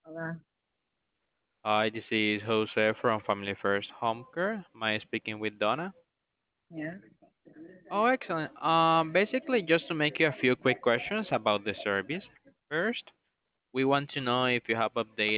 Hola. Hi, this is Jose from Family First Home Care. Am I speaking with Donna? Yeah. Oh, excellent. Basically, just to make you a few quick questions about the service. First, we want to know if you have updated